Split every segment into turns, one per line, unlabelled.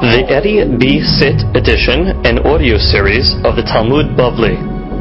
The Eddie B. Sit edition and audio series of the Talmud Bavli.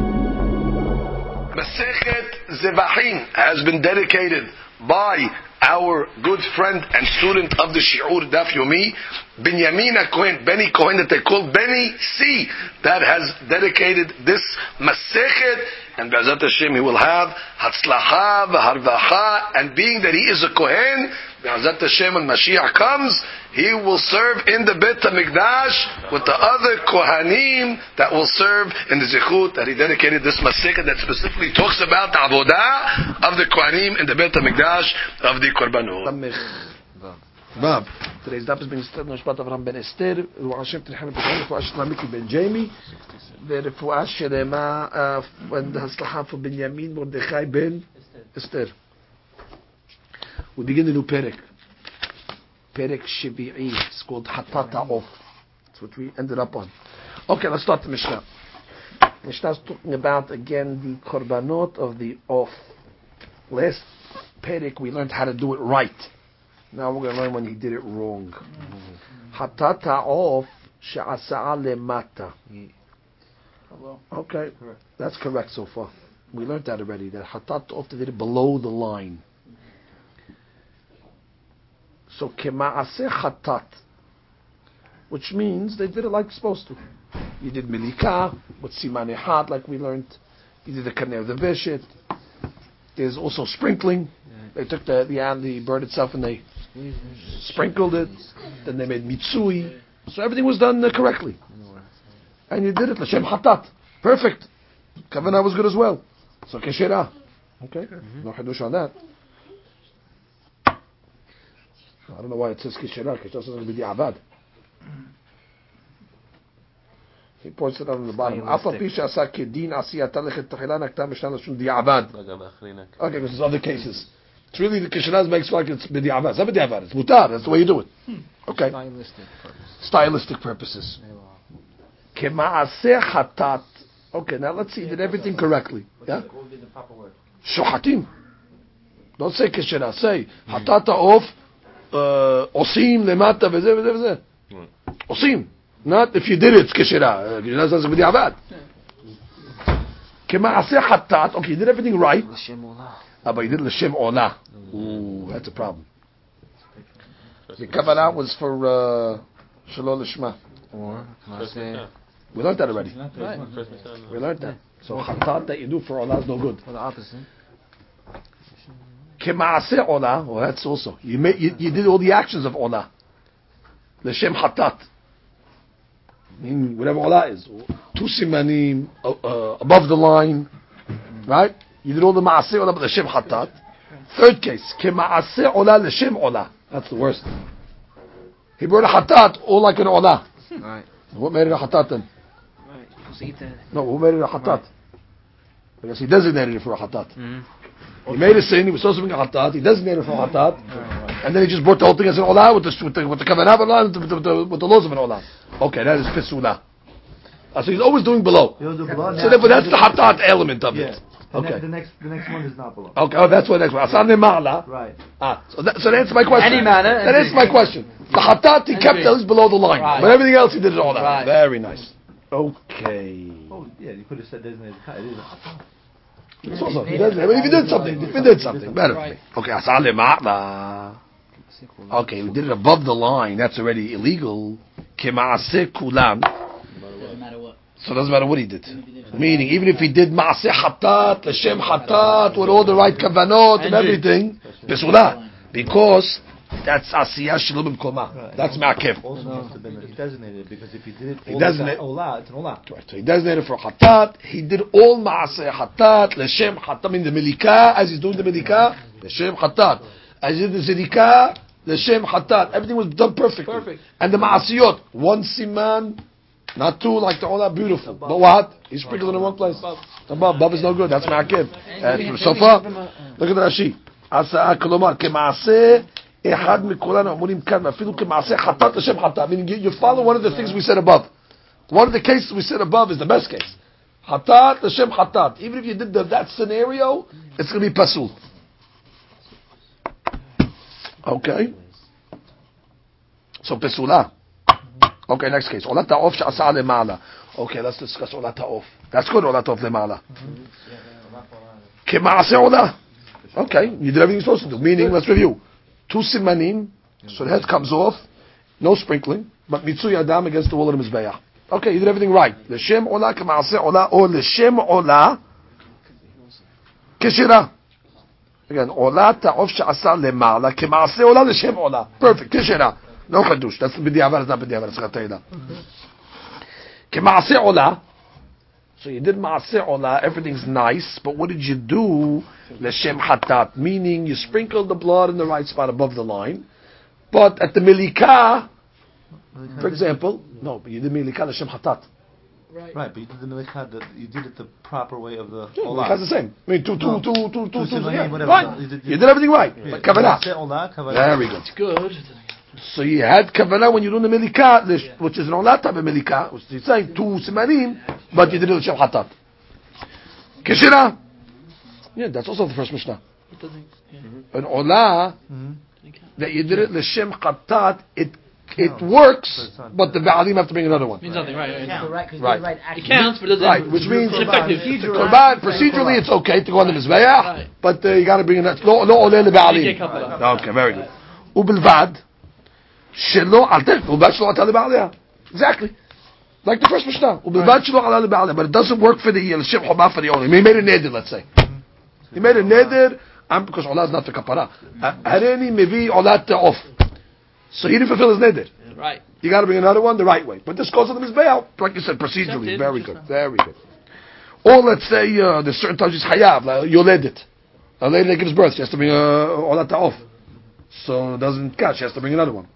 Masechet Zevachim has been dedicated by our good friend and student of the Shi'ur Daf Yomi, Binyamin Cohen, Benny Cohen, that they call Benny C, that has dedicated this Masechet, and Be'ezat Hashem he will have Hatzlacha v'Harvacha, and being that he is a Kohen, Be'ezat Hashem when Mashiach comes, he will serve in the Beit HaMikdash with the other Kohanim that will serve in the Zichut that he dedicated this Masechet that specifically talks about the Avodah of the Kohanim in the Beit HaMikdash of the Korbanot.
Vav. Today's daf is being studied on Shpat Avraham ben Esther, Ruach Hashem Tilchem B'Shem, Ruach Hashem Miki ben Jamie, ורפואה שלמה והצלחה for Binyamin Mordechai ben Esther. We begin the new Perek. Perek Shevi'i. It's called Hatata Of. That's what we ended up on. Okay, let's start the Mishnah. Mishnah is talking about, again, the Korbanot of the Of. Last Perek we learned how to do it right. Now we're going to learn when he did it wrong. Hatata Of She'asa'a Lemata. Okay, that's correct so far. We learned that already. That Hatat Of did it below the line. So Kema'aseh Hatat, which means they did it like supposed to. You did Milika with Siman Echad, like we learned. You did the Kaner the Veshet. There's also sprinkling. They took the bird itself and they sprinkled it. Then they made Mitsui. So everything was done correctly. And you did it L'Shem Hatat. Perfect. Kavanah was good as well. So Keshera. Okay. No Hadush on that. I don't know why it says Keshera. Keshera says it's B'di'avad. He points it out on the bottom. Afa Pisha Asa Kedin Asiyata Lechet Techila Nakta Mishnah Lashon Di'avad. Okay, because there's other cases. It's really the Keshera makes like it's B'di'avad. It's not B'di'avad. It's Mutar. That's the way you do it. Okay. Stylistic purposes. Kema'aseh Hatat. Okay, now let's see. Did everything correctly? Yeah?
What would be the proper word?
Shohatim. Don't say Keshera. Say Hatata Of Osim Lemata V'zeh V'zeh V'zeh. Osim. Not if you did it, it's Keshera. Keshera says B'di'avad. Kema'aseh Hatat. Okay, you did everything right. But you did L'Shem Olah. Ooh, that's a problem. The Kavanah was for Shalol Lishma. We learned that already. Right. We learned that. So Hatat that you do for Olah is no good.
For the opposite.
Kema'aseh Olah. Well, that's also. You did all the actions of Olah. L'Shem Hatat. Meaning whatever Olah is. 2 simanim, above the line. Right? You did all the Ma'aseh Olah but L'Shem Hatat. Third case. Kema'aseh Olah L'Shem Olah. That's the worst. He brought a Hatat all like an Olah.
Right.
What made it a Hatat then?
Right. So eat that.
No, who made it a Hatat? Right. Because he designated it for a Hatat.
Mm-hmm.
He made a sin, he was supposed to bring a Hatat, he designated it for a Hatat, and then he just brought the whole thing as an Olah with the Kavanah of Olah, with the laws of an Olah. Okay, that is Pesulah. So he's always doing below.
So
therefore that's the Hatat element of it. Okay.
The next one is not below.
Okay, that's what the next one. Asan Ma'ala.
Right.
So that answers my question.
Any manner.
That answers my question. The Hatat he kept at least below the line.
Right.
But everything else he did it all that.
Right.
Very nice. Okay.
Oh, yeah, you could have said designated. It is a Hatat.
It's also, if he did something, better for me. Okay, Asan Ma'ala. Okay, we did it above the line. That's already illegal. Kema'aseh kulam.
Doesn't matter what.
So it doesn't matter what he did. Meaning, even if he did Ma'aseh Hatat, L'Shem Hatat, with all the right kavanot and everything, Pesulah. Because that's Asiyah Shalom B'Kolma. That's Ma'akev.
Also must have been designated because if he did it
He
all
designated-
Olah, it's an Olah.
Right. So he designated for Hatat. He did all Ma'aseh Hatat, L'Shem Hatat. I mean the Milika, as he's doing the Milika, L'Shem Hatat. As he did the Zedikah, L'Shem Hatat. Everything was done perfectly.
Perfect.
And the Ma'asiyot, 1 siman, not 2 like the Olah, beautiful. But what? He sprinkled in the wrong place. Above is no good. That's Ma'akev. So far, look at the Rashi. Asa'ah Kolomar, Kema'aseh Ehad Mikolan Amurim Kan, Afilu Kema'aseh Hatat L'Shem Hatat. Meaning you follow one of the things we said above. One of the cases we said above is the best case. Hatat L'Shem Hatat. Even if you did that scenario, it's going to be Pasul. Okay? So Pesulah. Okay, next case. Olat ha'of she'asa lemala. Okay, let's discuss olat ha'of. That's good, olat ha'of lemala. Kema'aseh olah. Okay, you did everything you're supposed to do. Meaning, let's review. 2 simanim, so the head comes off, no sprinkling, but mitzui adam against the wall of the mizbeach. Okay, you did everything right. L'shem olah kema'aseh olah, or l'shem olah keshira. Again, olah ta'of she'asa lemala, kema'aseh olah l'shem olah. Perfect, keshira. No chadush. That's b'di'avar, it's not b'di'avar, it's chatayla. Kema'aseh olah. So you did ma'aseh olah, everything's nice, but what did you do? L'shem hatat, meaning you sprinkled the blood in the right spot above the line, but at the milikah, for example, no, but you did milikah l'shem hatat.
Right, but you did the milikah, you did it the proper way of the
Yeah,
olah.
milikah's the same. I mean, two,
simanim, whatever.
right. You did everything right.
Yeah.
But kavanah.
Olah, kavanah.
Very good.
Good.
So you had kavanah when you do the milikah, which is an olah type of milikah, which is saying 2 simanim, but you did it l'shem hatat. Keshira. Yeah, that's also the first Mishnah. An olah that you did it l'shem hatat, it works, but the ba'alim have to bring another one.
Means nothing, right?
Right.
It counts, but it doesn't.
Right, which means
it's effective.
Korban, procedurally it's okay to go on the mizbeach,
Right.
but you got to bring in that. No oleh leba'alim. Okay, very good. Ubelvad shelo alter. Ubelvad shelo alter leba'aleh. Exactly. Like the first Mishnah. Ubelvad shelo alter leba'aleh, but it doesn't work for the l'shem chobah for the only. He made a neder, let's say. He made a neder, because olah is not the kapara. Hareni mevi olah ta'of. So he didn't fulfill his neder.
Right.
You got to bring another one the right way. But this goes to the mizbeach, like you said, procedurally. Very good, very good. Or let's say there's certain times it's hayav, like yoledet. A lady that gives birth, she has to bring olah ta'of. So it doesn't catch, she has to bring another one.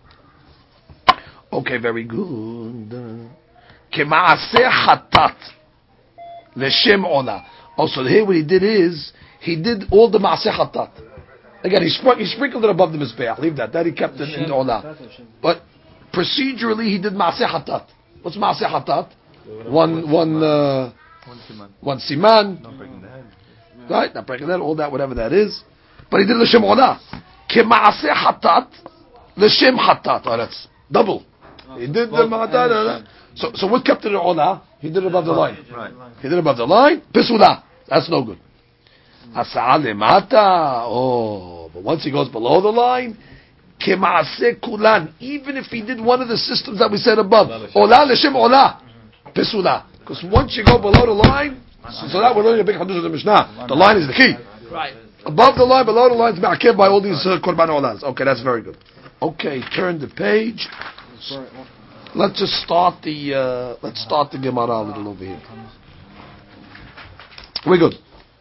Okay, very good. Kema'aseh hatat l'shem olah. Also, here what he did is, he did all the ma'aseh hatat. Again, he sprinkled it above the mizbeach. Leave that. That he kept in the olah. But procedurally, he did ma'aseh hatat. What's ma'aseh hatat? One siman.
Not breaking the head.
Right? Not breaking that, all that, whatever that is. But he did l'shem olah. Kema'aseh hatat l'shem hatat. Oh, that's double. He did the ma'atat. So what kept it in olah? He did it above the line.
Right.
He did it above the line. Pisulah. That's no good. Asa'al lemata. Oh, but once he goes below the line, kema'aseh kulan. Even if he did one of the systems that we said above, olah l'shem olah, pisulah. Because once you go below the line, so that we're learning a big hadush of the Mishnah. The line is the key.
Right.
Above the line, below the line is ma'akev by all these korban olahs. Okay, that's very good. Okay, turn the page. Let's just start the Gemara a little over here. We're good.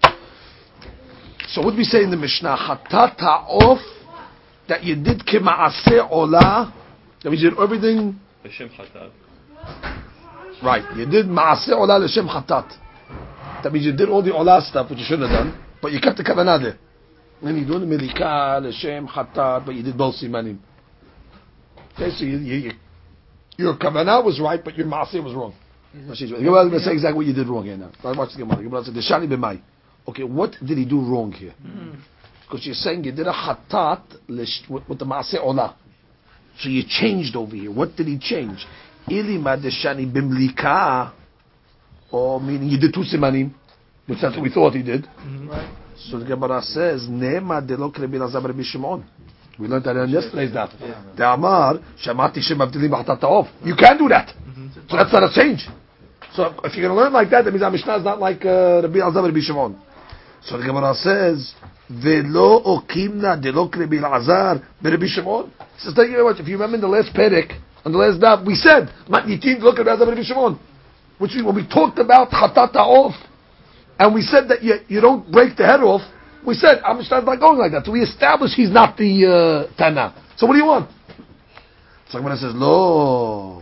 So what we say in the Mishnah, Hatat ha'of, that you did kema'aseh olah, that means you did everything,
L'shem hatat.
right, you did ma'aseh olah l'shem hatat. That means you did all the olah stuff, which you should have done, but you kept the kavanah there. Then you do the milikah, l'shem hatat, but you did both simanim. Okay, so your kavanah was right, but your ma'aseh was wrong. The Gemara is going to say exactly what you did wrong here now. Watch the Gemara. The Gemara said, "Deshani b'mai." Okay, what did he do wrong here? Because you're saying you did a hatat with the maaseh olah. So you changed over here. What did he change? Ilima deshani bimlika, or meaning you did 2 simanim, which that's what we thought he did. Right. So the Gemara says, Nema delo krebi lazab Rabbi Shimon. We learned that in yesterday's daf. The Amar shamati shem avdilim b'hatat ta'of. You can do that. So that's not a change. So if you're going to learn like that, that means our Mishnah is not like Rabbi Elazar Rabbi Shimon. So the Gemara says, "Velo okimna delok Rabbi Elazar Rabbi Shimon." He says, "Thank you very much. If you remember in the last perek, on the last daf, we said matnitin delok Rabbi Elazar Rabbi Shimon, which means when we talked about chatat ta'of, and we said that you don't break the head off. We said our Mishnah is not going like that. So we established he's not the Tana. So what do you want? So the Gemara says, "Lo."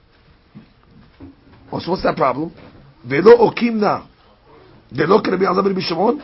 Oh, so what's that problem? Velo okimna delok Rabbi Elazar Rabbi Shimon.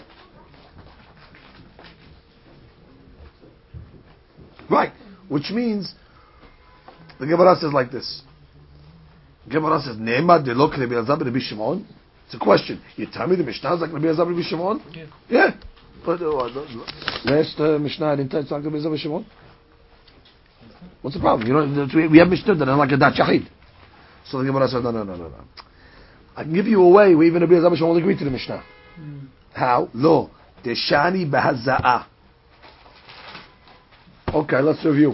Right, which means the Gemara says like this. The Gemara says, "Ne'ema delok Rabbi Elazar Rabbi Shimon." It's a question. You tell me the Mishnah is like Rabbi Elazar Rabbi Shimon? Yeah. But last Mishnah I didn't tell it's like Rabbi Elazar Rabbi Shimon. What's the problem? You know, we have Mishnah that are like a Dat Shahid. So the Gemara says, no. I can give you a way where even a B'ezah won't agree to the Mishnah. How? Lo. Deshani b'haza'ah. Okay, let's review.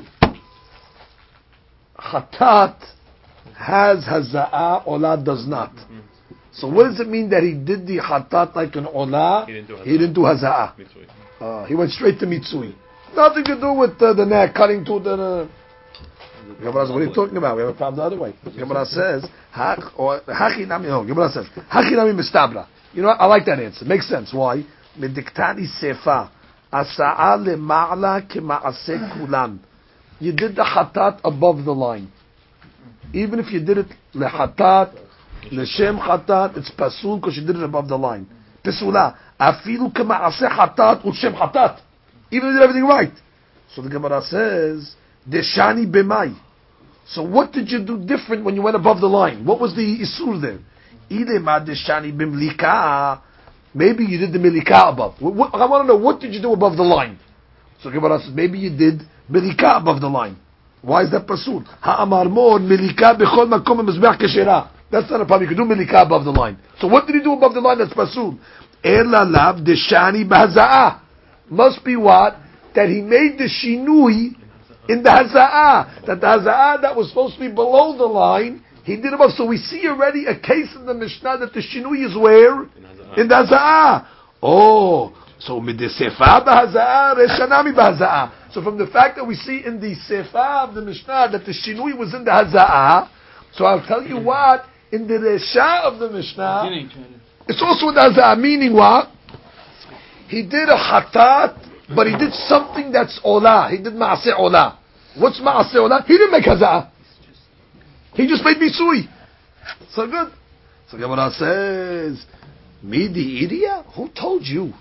Chatat has haza'ah, Olah does not. So what does it mean that he did the Chatat like an Olah? He didn't do haza'ah. He went straight to Mitsui. Nothing to do with the neck, cutting to the... Gemara says, what are you talking about? We have a problem the other way. Gemara says, Hachi nami mistabra. You know what? I like that answer. Makes sense. Why? Mediktani sefa. Asa'a lema'ala kema'ase kulan. You did the Chatat above the line. Even if you did it lechatat, leshem chatat, it's pasul because you did it above the line. Pesula. Afilu kema'ase chatat u'shem chatat. Even if you did everything right. So the Gemara says, Deshani b'mai. So what did you do different when you went above the line? What was the isur there? Idema deshani b'mlika. Maybe you did the milika above. I want to know, what did you do above the line? So the Gemara says, maybe you did milika above the line. Why is that pasul? Ha'amar mod milika b'chol makom mizbeach keshera. That's not a problem. You can do milika above the line. So what did he do above the line that's pasul? Ela lav deshani b'haza'ah. Must be what? That he made the shinui in the haza'ah. That the haza'ah that was supposed to be below the line, he did above. So we see already a case in the Mishnah that the shinui is where? In the haza'ah. Oh, so midsefa b'haza'ah, reshanami b'haza'ah. So from the fact that we see in the sefa of the Mishnah that the shinui was in the haza'ah, so I'll tell you what, in the resha of the Mishnah, it's also in the haza'ah, meaning what? He did a chatat, but he did something that's olah. He did ma'aseh olah. What's ma'aseh olah? He didn't make haza'ah. He just made misui. So good. So Gemara says, Midi idia? Who told you?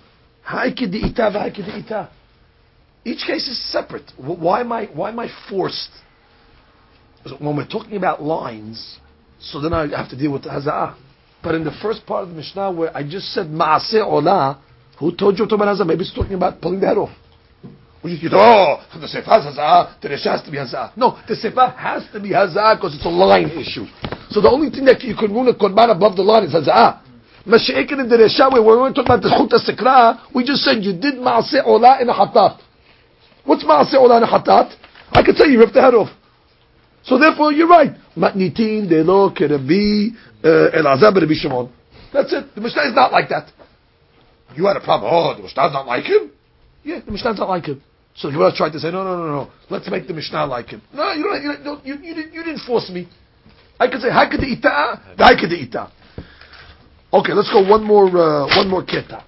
Each case is separate. Why am I forced? When we're talking about lines, so then I have to deal with the haza'ah. But in the first part of the Mishnah where I just said ma'aseh olah, who told you to about haza'ah? Maybe it's talking about pulling the head off. The sefer has haza'ah, the resha has to be haza'ah. No, the sefer has to be haza'ah because it's a line issue. So the only thing that you can rule a korban above the line is haza'ah. Mashi'ekin in the resha where we were talking about the chut sikra, we just said you did ma'aseh olah in a hatat. What's ma'aseh olah in a hatat? I can tell you ripped the head off. So therefore you're right. Matnitin de lo kerabi elazar b'Rabbi Shimon. That's it. The Mishnah is not like that. You had a problem. Oh, the Mishnah not like him? Yeah, the Mishnah not like him. So the Gemara tried to say, no. Let's make the Mishnah like him. No, you didn't force me. I could say, Hakad ita, the Hakad ita. Okay, let's go one more keta.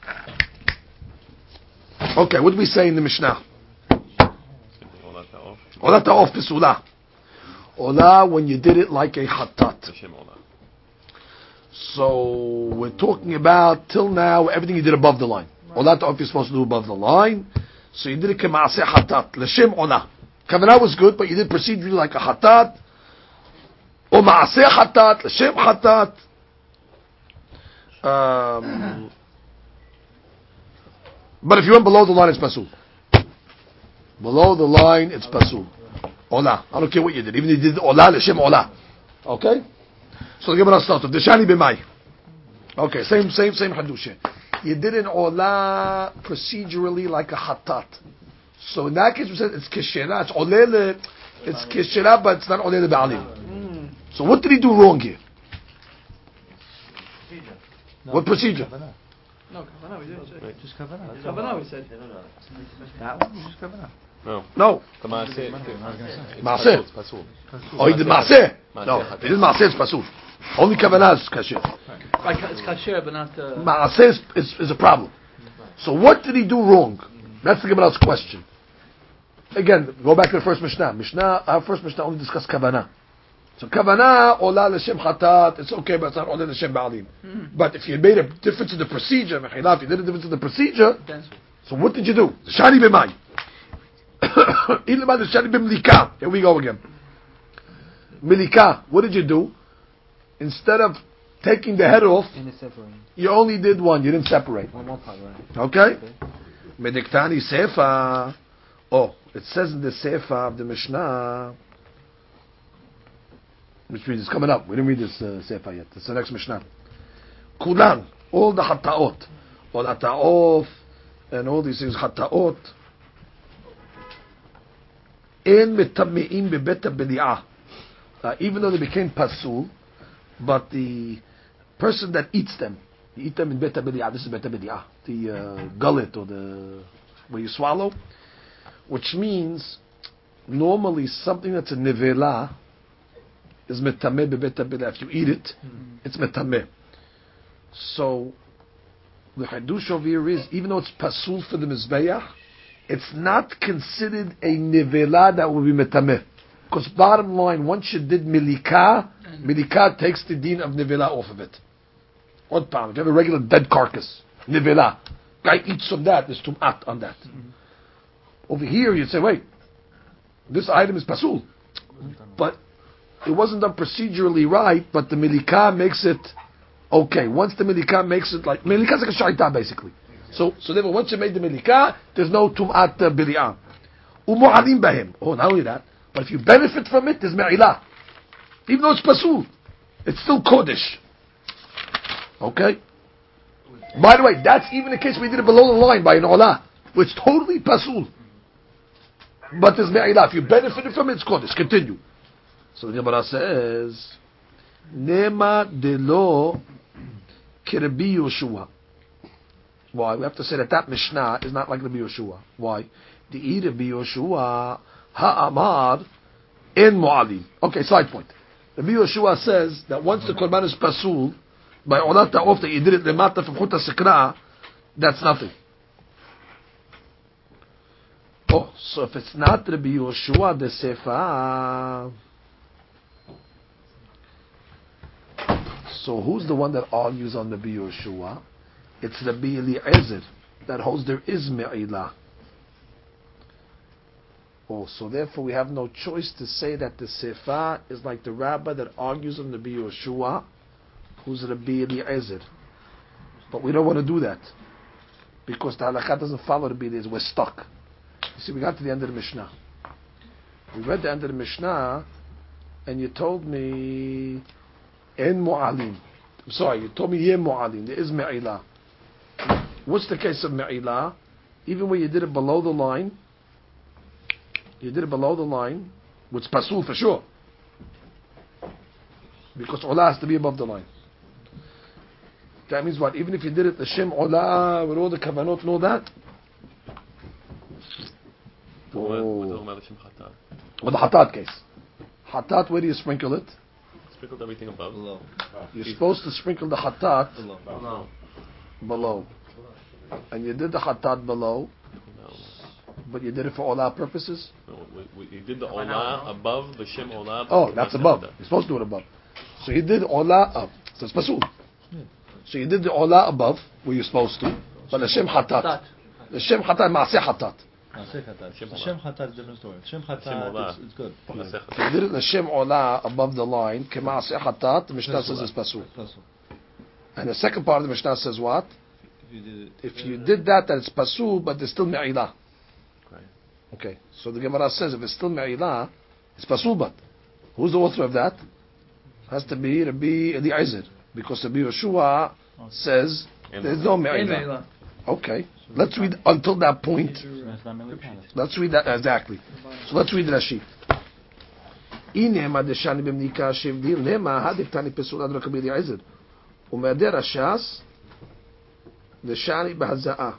Okay, what do we say in the Mishnah? Olah ta'of pisula. Olah when you did it like a chatat. So we're talking about till now everything you did above the line. Olah ta'of you're supposed to do above the line. So you did it k'ma'aseh chatat. L'shem olah. Kavanah was good, but you did procedurally like a chatat. Or ma'aseh chatat, l'shem chatat. But if you went below the line, it's pasul. Below the line, it's pasul. Olah. I don't care what you did. Even if you did olah, l'shem olah. Okay? So the Gemara starts with Deshani b'mai. Okay, same hadush. You did an olah procedurally like a hatat. So in that case, we said it's kishera. It's kishera, but it's not oleh ba'alim. So what did he do wrong here? What procedure?
No, kavanah we didn't say.
Just kavanah.
Kavanah we said.
That one was just kavanah.
No.
The maaseh.
Maaseh. Oh, he did maaseh. No, he did maaseh. It's pasul. Only kavanah is kasher.
Right, it's kasher, but not.
Maaseh is a problem. So what did he do wrong? That's the Gemara's question. Again, go back to the first Mishnah. Our first Mishnah only discussed kavanah. So kavanah olah l'shem chatat, it's okay, but it's not olah l'shem ba'alim. But if you made a difference in the procedure, if you did a difference in the procedure, so what did you do? Shani b'mai. Here we go again. Milika, what did you do? Instead of taking the head off, you only did one, you didn't separate.
One part, right.
Okay? Mediktani sefa. Oh, it says in the sefa of the Mishnah, Which means it's coming up. We didn't read this Sefer yet. It's the next Mishnah. Kulan, all the Hatta'ot, all Hatta'of, and all these things, Hatta'ot, in Metame'im Bebeta Bedi'ah. Even though they became Pasul, but the person that eats them, you eat them in Beta Bedi'ah, this is Beta Bedi'ah, the gullet or the, where you swallow, which means normally something that's a Nevela is Metameh Bebeta Bedi'ah. If you eat it, it's Metameh. So, the Hadush over here is, even though it's Pasul for the Mizbeach, it's not considered a Nevela that will be Metameh. Because bottom line, once you did Milika, Milika takes the deen of Nevela off of it. One pound. If you have a regular dead carcass, Nevela, guy eats from that, there's Tum'at on that. Over here, you'd say, wait, this item is Pasul. But it wasn't done procedurally right, but the Milika makes it okay. Once the Milika makes it like, Milika is like a Shaita basically. So therefore, once you made the Milika, there's no Tum'at Biri'ah. Umu'alim bahim. Oh, not only that, but if you benefit from it, there's Me'ilah. Even though it's Pasul, it's still Kodesh. Okay? By the way, that's even the case we did it below the line by an Olah, which is totally Pasul. But there's Me'ilah. If you benefited from it, it's Kodesh. Continue. So the Gemara says, Nema delo Kirbi Yoshua. Why? We have to say that Mishnah is not like Rabbi Yoshua. Why? The Rabbi Yoshua ha'amar in mu'alim. Okay, side point. Rabbi Yoshua says that once the korban is pasul, by olat ta'of that you did it lemata from chuta sikra, that's nothing. Oh, so if it's not Rabbi Yoshua the Sefer, so who's the one that argues on Rabbi Yoshua? It's Rabbi Eliezer that holds there is Me'ilah. Oh, so therefore we have no choice to say that the Sefer is like the rabbi that argues on Rabbi Yoshua, who's Rabbi Eliezer. But we don't want to do that because the halakha doesn't follow Rabbi Eliezer. We're stuck. You see, we got to the end of the Mishnah. We read the end of the Mishnah, and you told me En Mu'alim. I'm sorry, you told me Ye Mu'alim. There is Me'ilah. What's the case of Me'ilah? Even when you did it below the line, which Pasul for sure. Because Olah has to be above the line. That means what? Even if you did it, the Shem Olah, with all the Kavanot and all that? Or the Hatat case. Hatat, where do you sprinkle it?
Sprinkled everything above.
Below.
You're supposed to sprinkle the Hatat below. And you did the Hatat below, but you did it for Olah purposes?
No, you did the Olah above, the Shem Olah.
Oh, that's above. You're supposed to do it above. So you did Olah up. So it's Pasul. So you did the Olah above, where you're supposed to, but the Shem Hatat. The Shem Hatat, Ma'aseh Hatat.
Shem Hatat is a different story. Shem Hatat, it's good.
If you did it the Shem Olah above the line, Ma'aseh Hatat, the Mishnah says it's Pasul. And the second part of the Mishnah says what? If you did that it's Pasul, but there's still Me'ilah. Okay, so the Gemara says if it's still Me'ilah, it's Pasul, but who's the author of that? Has to be Rabbi Eliezer, because Rabbi Yoshua says there's no Me'ilah. Okay, let's read until that point. Let's read that exactly. So let's read Rashi. Inema deshani b'mnika shevdil nema hadiktani pesul ad Rabbi Eliezer u'me'ader Rashas deshani b'haza'ah.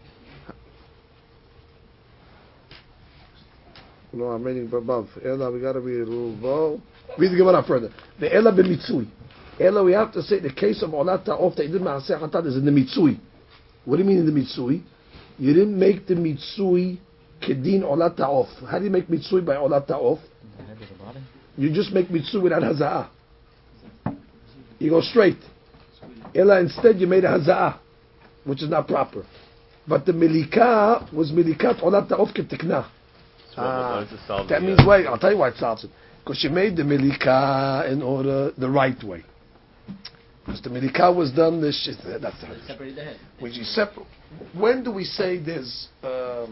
No, I'm reading above. Ella, we got to read Ruvo. Read the Gemara further. The Ella b'mitzui. Ella, we have to say the case of Olat Ta'of that you did Ma'aseh Hatat is in the mitzui. What do you mean in the mitzui? You didn't make the mitzui kedin Olat Ta'of. How do you make mitzui by Olat Ta'of? You just make mitzui without haza'ah. You go straight. Ella, instead you made a haza'ah, which is not proper. But the milika was milikat Olat Ta'of ketiknah. That means wait. I'll tell you why it solves it. Because she made the milika in order the right way. Because the milika was done this. That's
Separated the head.
when she separate. When do we say there's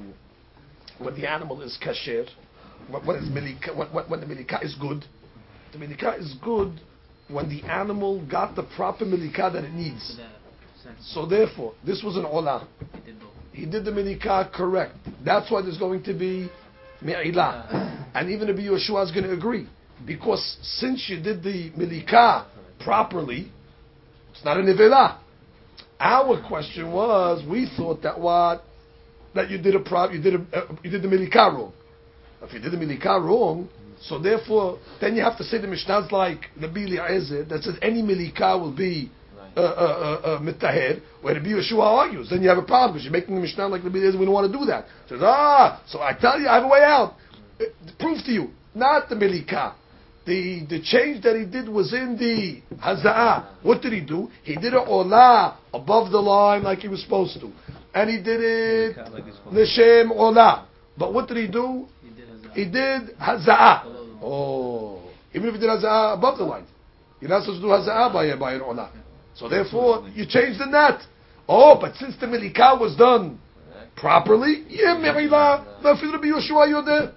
when the animal is kasher? When is milika? When the milika is good? The milika is good when the animal got the proper milika that it needs. So therefore, this was an olah. He did the milika correct. That's why there's going to be me'ilah. And even Rabbi Yoshua is going to agree. Because since you did the milika properly, it's not a nivelah. Our question was, we thought that you did the milika wrong. If you did the milika wrong, so therefore, then you have to say the Mishnah's like the Bili Ezed that says any milika will be mitaher, where Rabbi Yeshua argues. Then you have a problem because you're making the Mishnah like the Bili Ezed. We don't want to do that. Says, so I tell you, I have a way out. Prove to you, not the milika. The change that he did was in the haza'ah. What did he do? He did it olah above the line like he was supposed to, and he did it l'shem olah. But what did he do? He did haza'ah. Oh, even if he did haza'ah above the line, you're not supposed to do haza'ah by an olah. So therefore, you changed the net. Oh, but since the milika was done properly, yeah, me'ilah. Nafil Rabbi Yoshua Yodeh.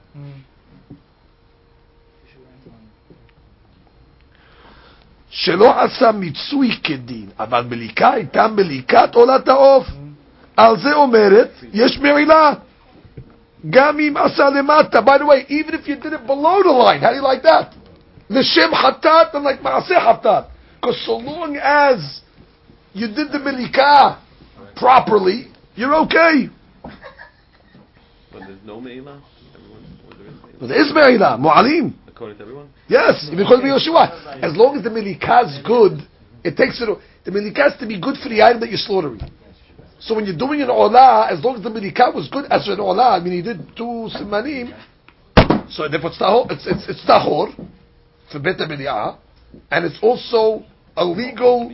שלא עשה מיצוי כדין, אבל מליקה הייתה מליקת עולת העוף. על זה אומרת, יש מרילה. גם אם עשה למטה. By the way, even if you did it below the line, how do you like that? לשם חטאת and like מעשה חטאת. Because so long as you did the מליקה properly, you're okay.
But there's no me'ilah?
But there is מרילה, מועלים.
According to everyone?
Yes, even according to Yoshua. As long as the milika is good, it takes it. The milika has to be good for the item that you're slaughtering. So when you're doing an olah, as long as the milika was good as an olah, I mean, he did 2 simanim, so therefore it's tahor for beta mili'ah, and it's also a legal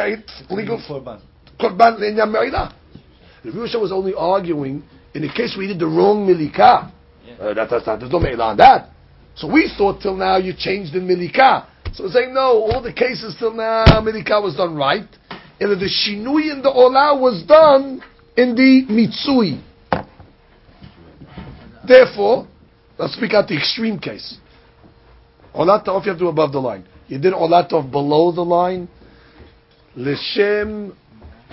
korban le'inyan me'ilah. Rabbi Yoshua was only arguing in the case where he did the wrong milika. There's no me'ilah on that. So we thought till now you changed the milika. So we're saying no, all the cases till now milika was done right. And the shinui in the olah was done in the mitsui. Therefore, let's speak out the extreme case. Olah ta'of you have to do above the line. You did olah ta'of below the line. L'shem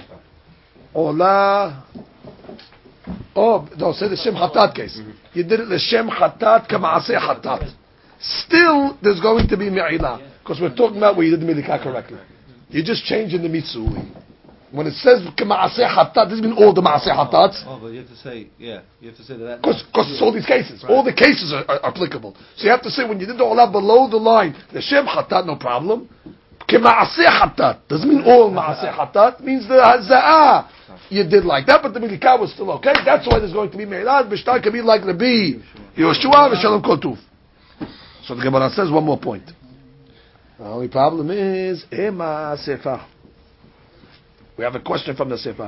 olah. Oh, no, say the Shem Chatat case. You did it the Shem Chatat Kama'aseh Chatat. Still, there's going to be Me'ilah. Because we're talking about where you did the Milika correctly. You're just changing the Mitsui. When it says Kama'aseh Chatat, doesn't mean all the Ma'aseh Chatats.
Oh, but you have to say, you have to say that.
Because it's all these cases. Right. All the cases are applicable. So you have to say when you did the Olah below the line, the Shem Chatat, no problem. Kama'aseh Chatat. Doesn't mean all Ma'aseh Chatat. Means the Haza'ah. You did like that, but the milika was still okay. That's why there's going to be me'ilad. B'shtar can be like Rabbi Yoshua v'shalom kol tuv. So the Gemara says one more point. The only problem is ema sefer. We have a question from the sefer.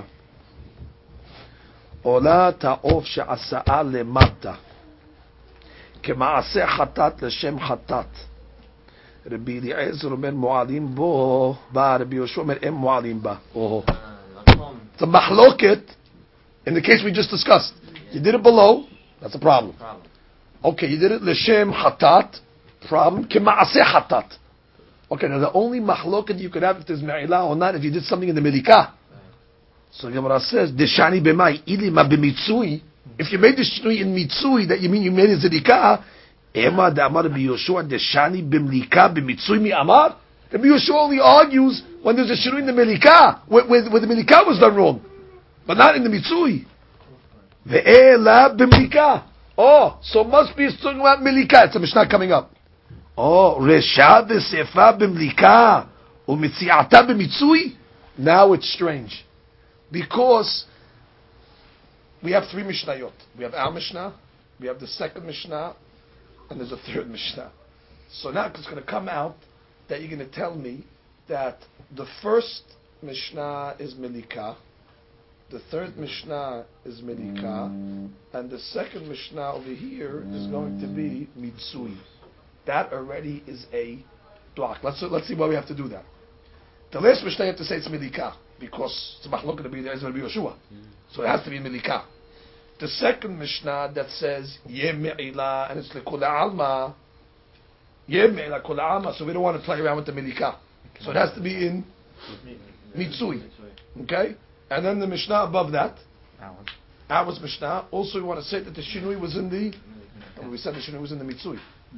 Ola ta'of she'asa'a lemata kema'aseh chatat l'shem chatat. Rabbi Eliezer omer mu'alim bo, ba Rabbi Yoshua omer em mu'alim ba. Oh. It's a mahloket in the case we just discussed. You did it below, that's a problem. Okay, you did it l'shem chatat, problem. Kema'aseh chatat. Okay, now the only mahloket you could have if there's me'ilah or not, if you did something in the milika. So the Gemara says, Deshani b'mai ilima b'mitzui. If you made the shinui in mitzui, that you mean you made it zedikah. Ema da'amar b'Yoshua deshani b'mlika b'mitzui mi'amar. Rabbi Yoshua only argues when there's a shinui in the milika, where the milika was done wrong, but not in the mitzui. Ve'ela b'milika. Oh, so must be talking about milika. It's a Mishnah coming up. Oh, resha v'sefa b'milika u'mitziata b'mitzui. Now it's strange, because we have 3 Mishnayot. We have our Mishnah, we have the second Mishnah, and there's a third Mishnah. So now it's going to come out that you're going to tell me that the first Mishnah is Milika, the third Mishnah is Milika, and the second Mishnah over here is going to be Mitsui. That already is a block. Let's see why we have to do that. The last Mishnah you have to say it's Milika, because it's Machlok to be there is Rabbi Yoshua. So it has to be Milika. The second Mishnah that says Yeh Me'ilah and it's Lekula Alma, Yem Me'ila Kol Alma, so we don't want to play around with the Milika. So it has to be in Mitsui. Okay? And then the Mishnah above that, Ours Mishnah, also we want to say that the Shinui was in the, we said the Shinui was in the Mitsui.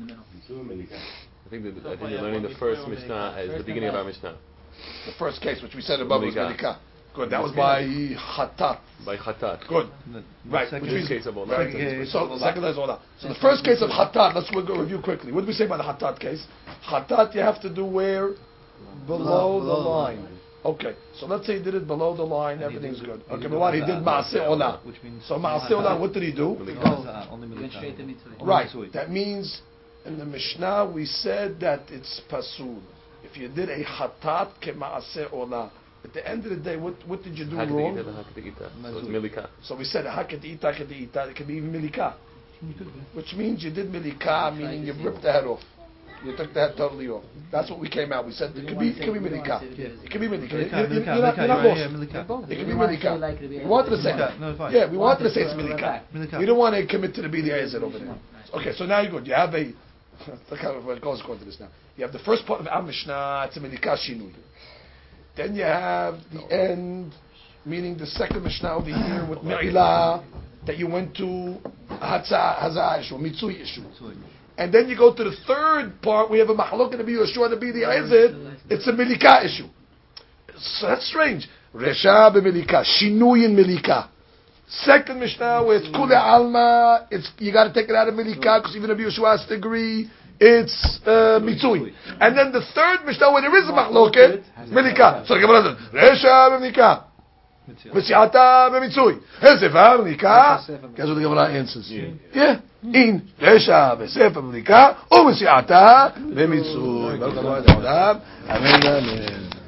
I think you're learning the first Mishnah as the beginning of our Mishnah.
The first case, which we said above, was
Milika.
Milika. Good, that was by Hatat.
By Khatat.
Good. Right,
Second
which means,
case of Ola.
so the second is Ola. So the first case of Hatat, let's go review quickly. What did we say by the Hatat case? Hatat you have to do where? Below the line. Okay, so let's say he did it below the line, everything's good. Okay, but what he did Ma'aseh Ola.
Which means
So Ma'aseh Ola, what did he do?
only
Went
Milika.
straight to Mitzvah.
Right, that means in the Mishnah we said that it's Pasul. If you did a Hatat Ke Ola, at the end of the day, what did you do wrong?
So it's Milika.
So we said Haket Ita, it can be even Milika. Which means you did Milika, meaning you ripped the head off. You took the head totally off. That's what we came out. We said it could be Milika. It could be Milika. You're not lost. It could be Milika. We wanted to say that. Yeah, we wanted to say it's Milika. We don't want to commit to the Bidi Ezer over there. Okay, so now you're good. You have a, look how it goes according to this now. You have the first part of our Mishnah, it's a Milika Shinui. Then you have the end, meaning the second Mishnah over here with Me'ilah, that you went to Hazah issue, Mitsui issue. And then you go to the third part, we have a Mahalok and a B'Yoshua and a B'Di Ezed, it's a Milika issue. So that's strange. Resha b'Milika, Shinui in Milika. Second Mishnah where it's Kule Alma, it's, you got to take it out of Milika, because even a B'Yoshua has to agree, it's Mitsui. And then the third Mishnah where there is a Mahloket, Milika. So the Gemara says, Resha b'Milika. V'si'ata b'Mitsui. Hesefa b'Milika. Guess what the Gemara answers? Yeah. In Resha b'Sefa b'Milika, or V'si'ata b'Mitsui. Amen, amen.